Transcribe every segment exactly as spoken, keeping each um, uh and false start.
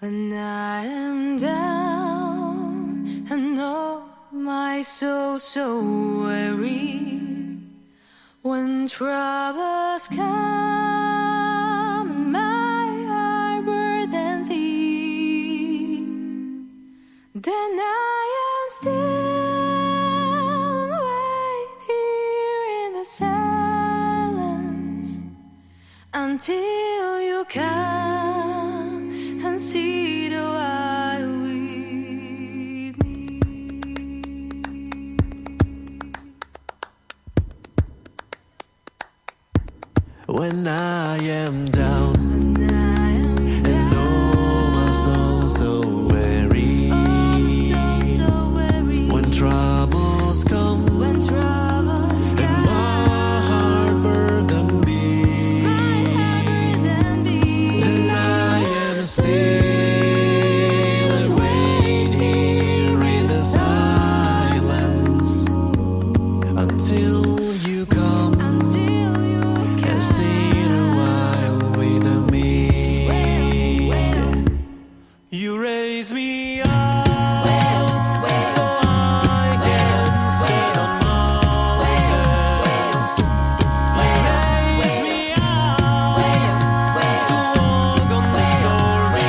When I am down and oh my soul so weary, when troubles come and my heart burden be, then I am still and wait here in the silence until you come and see the while with me. When I am down, When I am and oh my soul so weary, oh, so, so weary, when troubles come, when troubles and come, my heart burden be, my heart burden be, then I am still and wait here in the silence until you come until you and come. sit a while with me. You raise me up so I can stand on mountains. You raise me up to walk on the stormy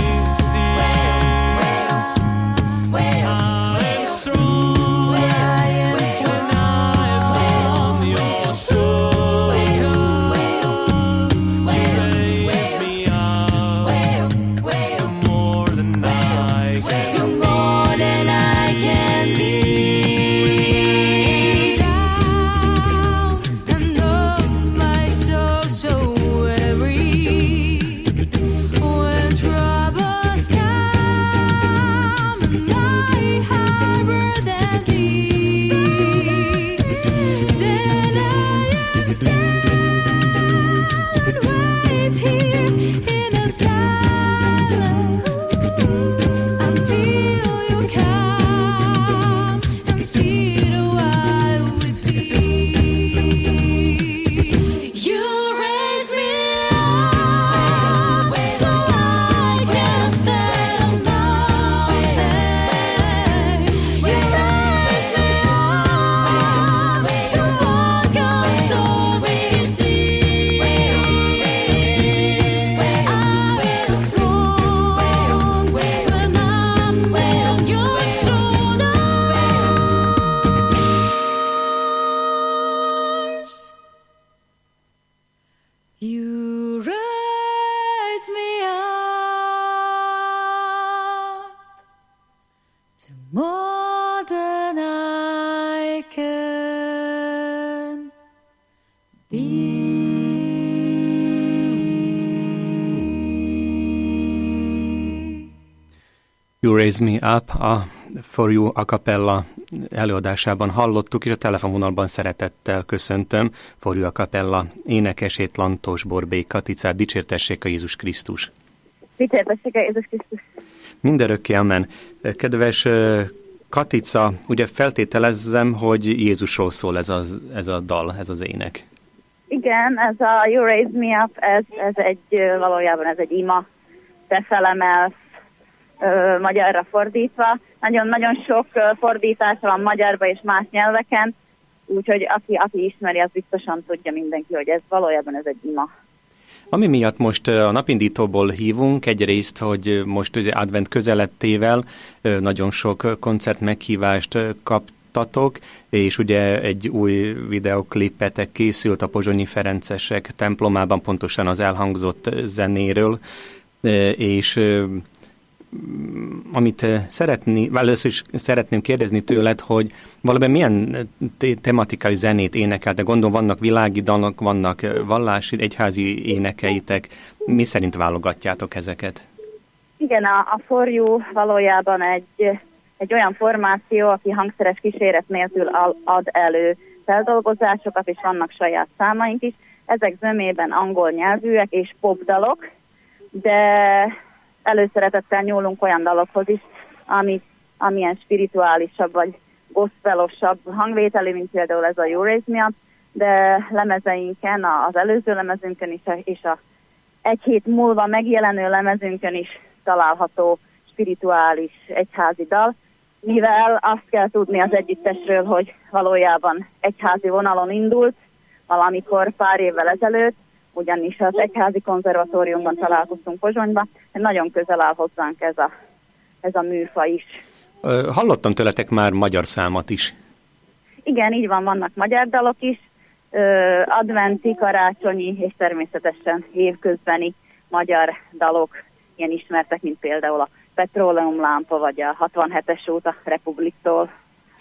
seas. I am strong when I am on your shoulders. You raise me up to more than I can To more than I can be. Down and oh my soul so weary, when troubles come and my heart burden be, then I am still and wait here in the silence until you come and see the while with me. You raise me up so I can stand on mountains. You raise me up to walk on stormy seas. I am strong when I'm on your shoulders. You raise me up to more than I can be. You Raise Me Up a For You a cappella előadásában hallottuk, és a telefonvonalban szeretettel köszöntöm For You a cappella énekesét, Lantos Borbély Katicát. Dicsértessék a Jézus Krisztus! Dicsértessék a Jézus Krisztus! Mindörökké, amen. Kedves ö, Katica, ugye feltételezzem, hogy Jézusról szól ez, az, ez a dal, ez az ének. Igen, ez a You Raise Me Up, ez, ez egy, ö, valójában ez egy ima, te felemelsz, ö, magyarra fordítva. Nagyon-nagyon sok ö, fordítása van magyarba és más nyelveken, úgyhogy aki, aki ismeri, az biztosan tudja mindenki, hogy ez valójában ez egy ima. Ami miatt most a napindítóból hívunk, egyrészt, hogy most ugye advent közelettével nagyon sok koncert meghívást kaptatok, és ugye egy új videoklipetek készült a Pozsonyi Ferencesek templomában, pontosan az elhangzott zenéről, és amit szeretni, először is szeretném kérdezni tőled, hogy valóban milyen tematikai zenét énekeltek? Gondolom vannak világi dalok, vannak vallási, egyházi énekeitek. Mi szerint válogatjátok ezeket? Igen, a, a For You valójában egy, egy olyan formáció, aki hangszeres kíséret nélkül ad elő feldolgozásokat, és vannak saját számaink is. Ezek zömében angol nyelvűek és popdalok, de előszeretettel nyúlunk olyan dalokhoz is, ami, amilyen spirituálisabb vagy gospelosabb hangvételi, mint például ez a You Raise Me Up, de lemezeinken, az előző lemezünkön is, és a egy hét múlva megjelenő lemezünkön is található spirituális egyházi dal, mivel azt kell tudni az együttesről, hogy valójában egyházi vonalon indult, valamikor pár évvel ezelőtt, ugyanis az egyházi konzervatóriumban találkoztunk Pozsonyban, nagyon közel áll hozzánk ez a, ez a műfaj is. Hallottam tőletek már magyar számot is. Igen, így van, vannak magyar dalok is, adventi, karácsonyi és természetesen évközbeni magyar dalok, ilyen ismertek, mint például a Petróleumlámpa, vagy a hatvanhetes út a Republiktól.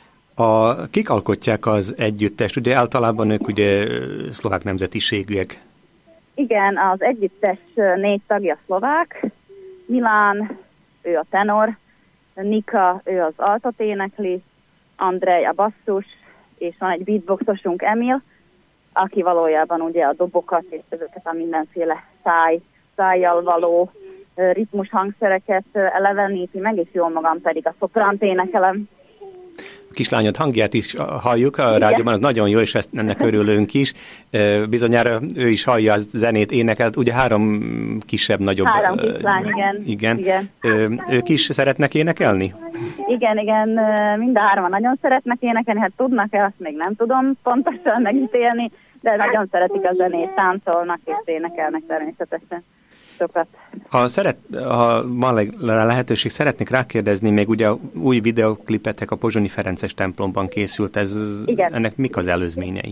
A, kik alkotják az együttest? Ugye általában ők ugye szlovák nemzetiségűek. Igen, az együttes négy tagja szlovák. Milán, ő a tenor, Nika, ő az altot énekli, Andrej a basszus, és van egy beatboxosunk, Emil, aki valójában ugye a dobokat és ezeket a mindenféle száj, szájjal való ritmus hangszereket eleveníti, meg és jól magam pedig a szopránt énekelem. A kislányod hangját is halljuk a rádióban, az nagyon jó, és ezt, ennek örülünk is. Bizonyára ő is hallja a zenét, énekelt, ugye három kisebb, nagyobb... Három kislány, igen. Igen. igen. Ők is szeretnek énekelni? Igen, igen, mind a hárman nagyon szeretnek énekelni, hát tudnak-e, azt még nem tudom pontosan megítélni, de nagyon szeretik a zenét, táncolnak és énekelnek természetesen sokat. Ha, szeret, ha van lehetőség, szeretnék rákérdezni, még ugye új videoklipetek a pozsonyi Ferences templomban készült, ez, ennek mik az előzményei?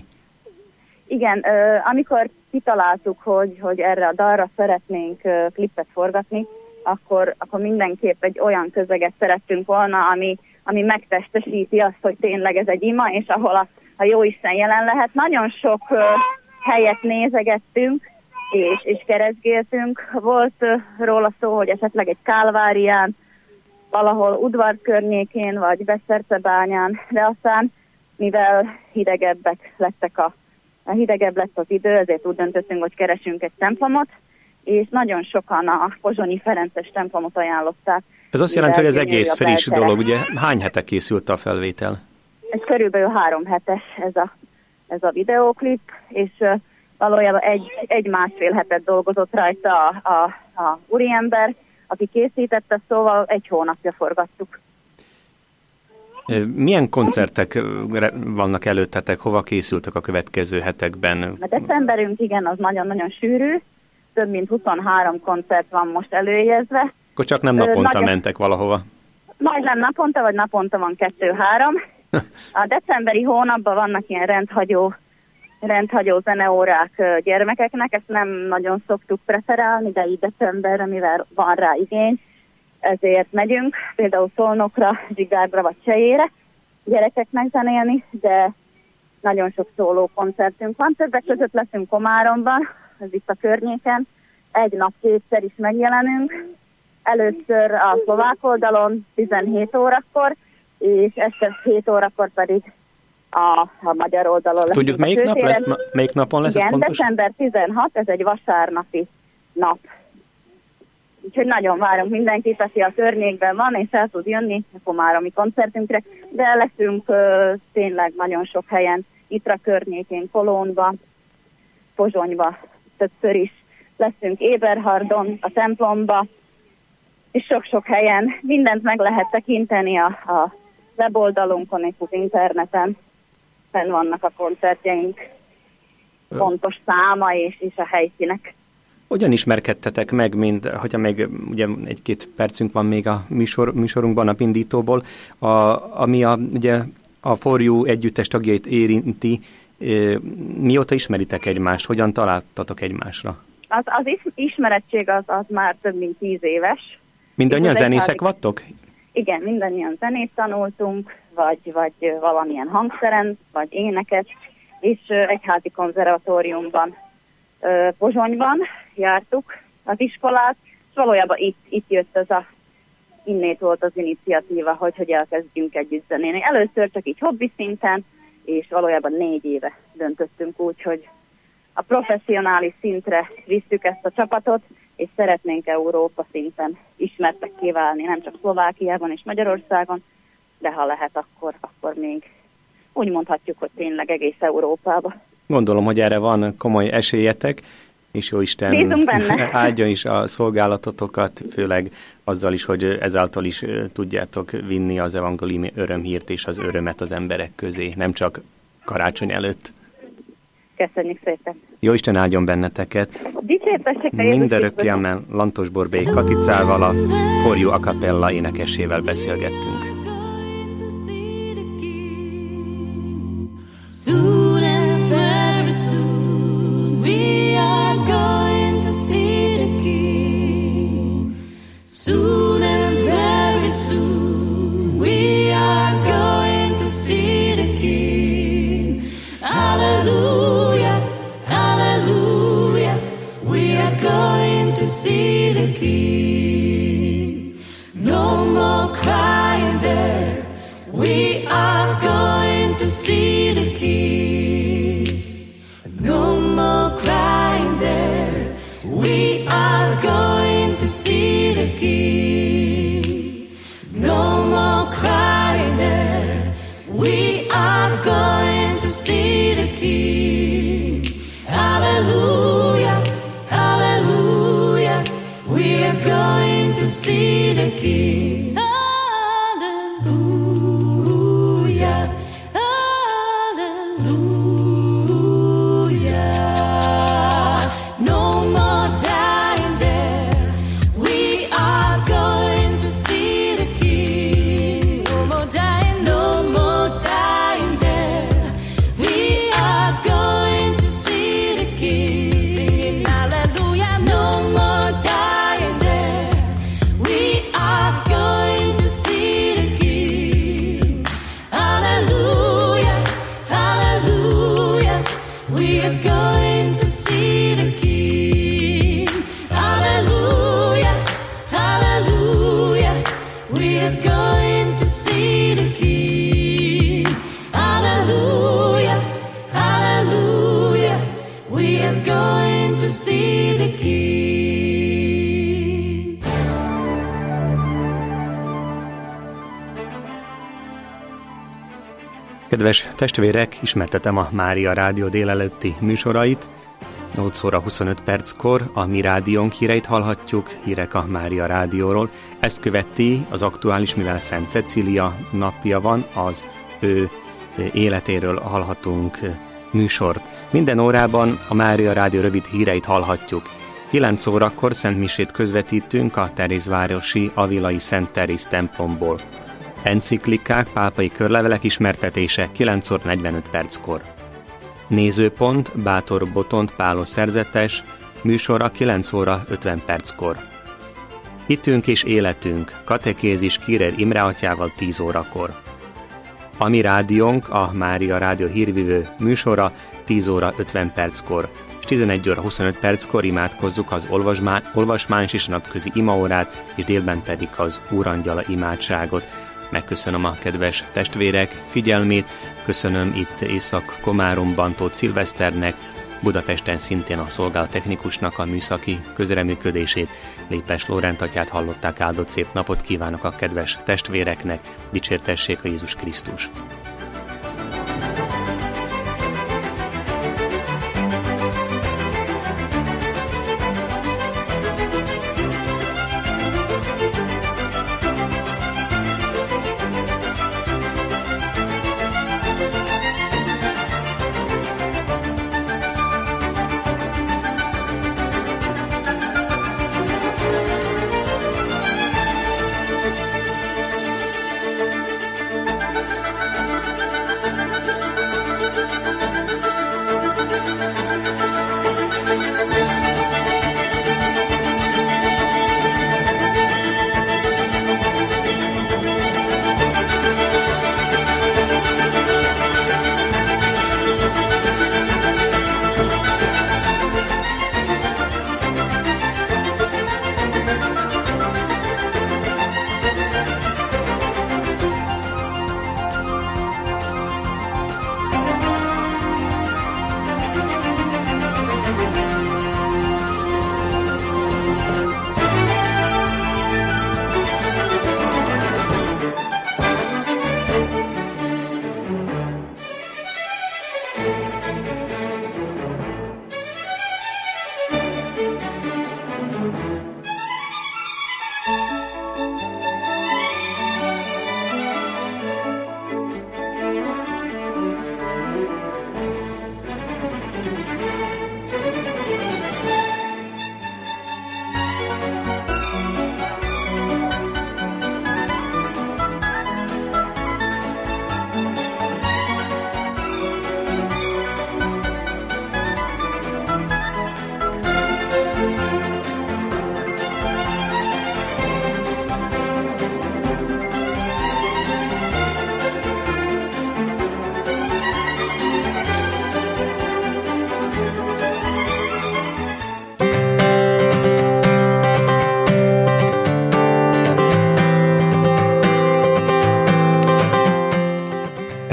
Igen, amikor kitaláltuk, hogy, hogy erre a dalra szeretnénk klipet forgatni, akkor, akkor mindenképp egy olyan közeget szerettünk volna, ami, ami megtestesíti azt, hogy tényleg ez egy ima, és ahol a, a Jóisten jelen lehet. Nagyon sok helyet nézegettünk, és, és keresztgéltünk. Volt uh, róla szó, hogy esetleg egy Kálvárián, valahol Udvar környékén, vagy Besztercebányán, de aztán, mivel hidegebbek lettek a, a hidegebb lett az idő, ezért úgy döntöttünk, hogy keresünk egy templomot, és nagyon sokan a pozsonyi Ferences templomot ajánlották. Ez azt jelenti, hogy ez egész friss dolog, ugye hány hete készült a felvétel? Ez körülbelül három hetes ez a, ez a videóklip, és uh, valójában egy, egy másfél hetet dolgozott rajta a, a, a úriember, aki készítette, szóval egy hónapja forgattuk. Milyen koncertek vannak előttetek, hova készültek a következő hetekben? A decemberünk, igen, az nagyon-nagyon sűrű, több mint huszonhárom koncert van most előjegyezve. Akkor csak nem naponta Nagyon... mentek valahova? Majdnem naponta, vagy naponta van kettő-három. A decemberi hónapban vannak ilyen rendhagyó rendhagyó zeneórák gyermekeknek, ezt nem nagyon szoktuk preferálni, de így decemberre, mivel van rá igény, ezért megyünk, például Szolnokra, Zsigárdra vagy Csejére gyerekeknek zenélni, de nagyon sok szóló koncertünk van, többek között leszünk Komáromban, ez itt a környéken, egy nap kétszer is megjelenünk, először a szlovák oldalon tizenhét órakor, és este hét órakor pedig A, a magyar oldalon lesz. Tudjuk, melyik, nap lesz, melyik napon lesz? Igen, december tizenhatodika, ez egy vasárnapi nap. Úgyhogy nagyon várunk mindenkit, aki a környékben van, és el tud jönni a komáromi koncertünkre, de leszünk ö, tényleg nagyon sok helyen, Itra környékén, Kolónba, Pozsonyba, többször is leszünk Éberhardon, a templomba, és sok-sok helyen mindent meg lehet tekinteni a, a weboldalunkon és az interneten. Fenn vannak a koncertjeink pontos száma és, és a helyszínek. Hogyan ismerkedtetek meg, mint, hogyha még ugye egy-két percünk van még a műsor, műsorunkban, napindítóból, a, ami a, ugye a For You együttes tagjait érinti, mióta ismeritek egymást, hogyan találtatok egymásra? Az, az ismerettség az, az már több mint tíz éves. Mindannyian zenészek vagytok? Igen, mindannyian zenét tanultunk, vagy, vagy valamilyen hangszeren, vagy éneket, és egyházi konzervatóriumban, Pozsonyban jártuk az iskolát, és valójában itt, itt jött ez a, innét volt az iniciatíva, hogy, hogy elkezdjünk együtt zenélni. Először csak így hobbi szinten, és valójában négy éve döntöttünk úgy, hogy a professzionális szintre visszük ezt a csapatot, és szeretnénk Európa szinten ismertekké válni, nem csak Szlovákiában és Magyarországon, de ha lehet, akkor, akkor még úgy mondhatjuk, hogy tényleg egész Európában. Gondolom, hogy erre van komoly esélyetek, és jó Isten Bízunk benne. áldjon is a szolgálatotokat, főleg azzal is, hogy ezáltal is tudjátok vinni az evangéliumi örömhírt és az örömet az emberek közé, nem csak karácsony előtt. Köszönjük szépen. Jó Isten áldjon benneteket. Dicsértessék a Jézus Mindörökké Krisztus. amen. Lantos Borbély Katicával, a For You a cappella énekesével beszélgettünk. Soon and very soon we are going to see the King. Soon and very soon we are going to see the King. Hallelujah, hallelujah, we are going to see the King. No more crying there, we are going to see the King. No more crying there, we are going to see the King. No more crying there, we are going to see the King. Hallelujah, hallelujah, we are going to see the King. Hallelujah, hallelujah. No more dying there, we are going to see the King. No more dying, no more dying there, we are going to see the King. Singing hallelujah, no more dying there, we are going to see the King. Hallelujah, hallelujah, we are going to see the King. Hallelujah, hallelujah, we are going to see the King. Hallelujah, hallelujah, we are going to see the King. Kedves testvérek, ismertetem a Mária Rádió délelőtti műsorait. nyolc óra huszonöt perckor a mi rádiónk híreit hallhatjuk, hírek a Mária Rádióról. Ezt követi az aktuális, mivel Szent Cecília napja van, az ő életéről hallhatunk műsort. Minden órában a Mária Rádió rövid híreit hallhatjuk. kilenc órakor Szent Misét közvetítünk a Terézvárosi Avilai Szent Teréz templomból. Enciklikák, pápai körlevelek ismertetése kilenc óra negyvenöt perckor. Nézőpont, Bátor Botont Pálos szerzetes, műsora kilenc óra ötven perckor. Hitünk és életünk, katekézis Kírer Imre atyával tíz órakor. A mi rádiónk, a Mária Rádió hírvívő műsora tíz óra ötven perckor, és tizenegy óra huszonöt perckor imádkozzuk az olvasmány, olvasmányt és a napközi imaórát, és délben pedig az Úrangyala imádságot. Megköszönöm a kedves testvérek figyelmét, köszönöm itt Észak-Komáromban Tóth Szilveszternek, Budapesten szintén a szolgálatechnikusnak a műszaki közreműködését. Lépes Lórent atyát hallották, áldott szép napot kívánok a kedves testvéreknek, dicsértessék a Jézus Krisztus!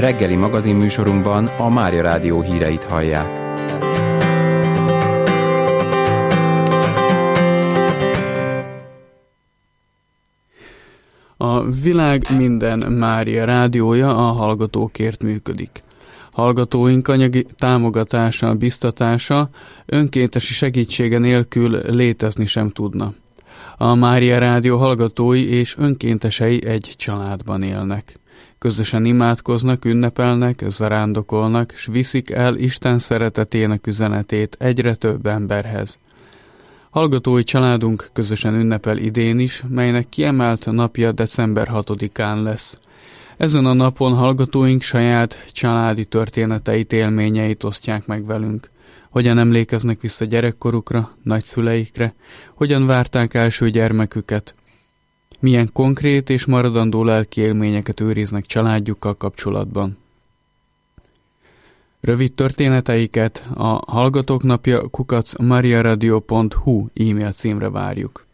Reggeli magazinműsorunkban a Mária Rádió híreit hallják. A világ minden Mária rádiója a hallgatókért működik. Hallgatóink anyagi támogatása, biztatása, önkéntesi segítsége nélkül létezni sem tudna. A Mária Rádió hallgatói és önkéntesei egy családban élnek. Közösen imádkoznak, ünnepelnek, zarándokolnak, s viszik el Isten szeretetének üzenetét egyre több emberhez. Hallgatói családunk közösen ünnepel idén is, melynek kiemelt napja december hatodikán lesz. Ezen a napon hallgatóink saját családi történeteit, élményeit osztják meg velünk. Hogyan emlékeznek vissza gyerekkorukra, nagyszüleikre, hogyan várták első gyermeküket, milyen konkrét és maradandó lelki élményeket őriznek családjukkal kapcsolatban. Rövid történeteiket a Hallgatók napja kukac mariaradio pont hu e-mail címre várjuk.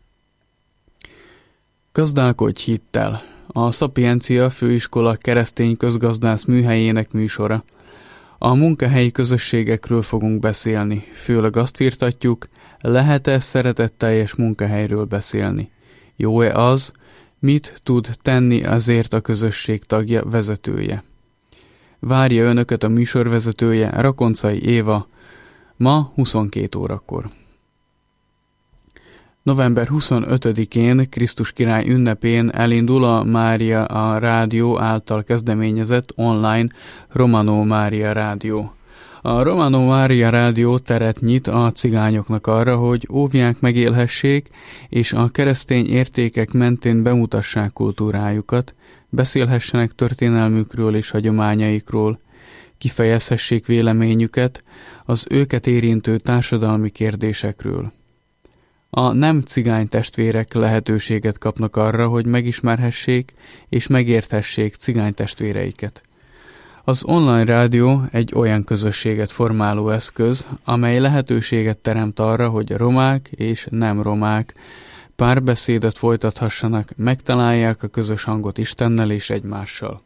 Gazdálkodj hittel! A Szapiencia Főiskola keresztény közgazdász műhelyének műsora. A munkahelyi közösségekről fogunk beszélni, főleg azt firtatjuk, lehet-e szeretetteljes munkahelyről beszélni. Jó-e az, mit tud tenni azért a közösség tagja, vezetője. Várja önöket a műsorvezetője, Rakoncai Éva, ma huszonkét órakor. november huszonötödikén, Krisztus király ünnepén elindul a Mária a Rádió által kezdeményezett online Romano Mária Rádió. A Romano Mária Rádió teret nyit a cigányoknak arra, hogy óvják, megélhessék, és a keresztény értékek mentén bemutassák kultúrájukat, beszélhessenek történelmükről és hagyományaikról, kifejezhessék véleményüket az őket érintő társadalmi kérdésekről. A nem cigány testvérek lehetőséget kapnak arra, hogy megismerhessék és megérthessék cigány testvéreiket. Az online rádió egy olyan közösséget formáló eszköz, amely lehetőséget teremt arra, hogy romák és nem romák párbeszédet folytathassanak, megtalálják a közös hangot Istennel és egymással.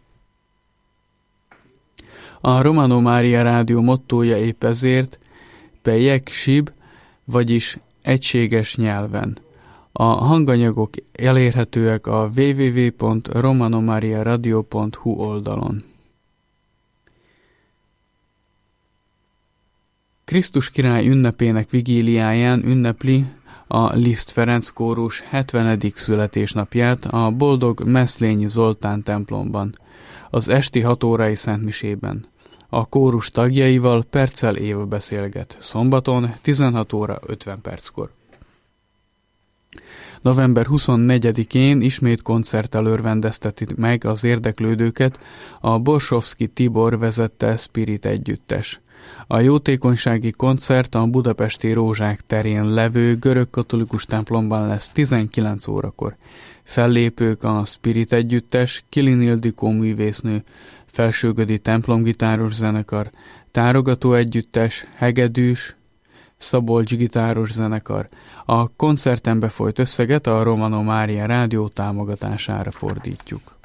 A Romano Mária Rádió mottója épp ezért Pejek Sib, vagyis egységes nyelven. A hanganyagok elérhetőek a double-u double-u double-u pont romano maria radio pont hu oldalon. Krisztus király ünnepének vigíliáján ünnepli a Liszt Ferenc kórus hetvenedik születésnapját a Boldog Meszlényi Zoltán templomban, az esti hat órai szentmisében. A kórus tagjaival Perccel Éva beszélget, szombaton tizenhat óra ötven perckor. november huszonnegyedikén ismét koncerttel örvendezteti meg az érdeklődőket a Borsovszky Tibor vezette Spirit együttes. A jótékonysági koncert a budapesti Rózsák terén levő görögkatolikus templomban lesz tizenkilenc órakor. Fellépők a Spirit együttes, Kilin Ildikó művésznő, Felsőgödi templomgitáros zenekar, Tárogató együttes, Hegedűs, Szabolcs gitáros zenekar. A koncerten befolyt összeget a Romano Mária Rádió támogatására fordítjuk.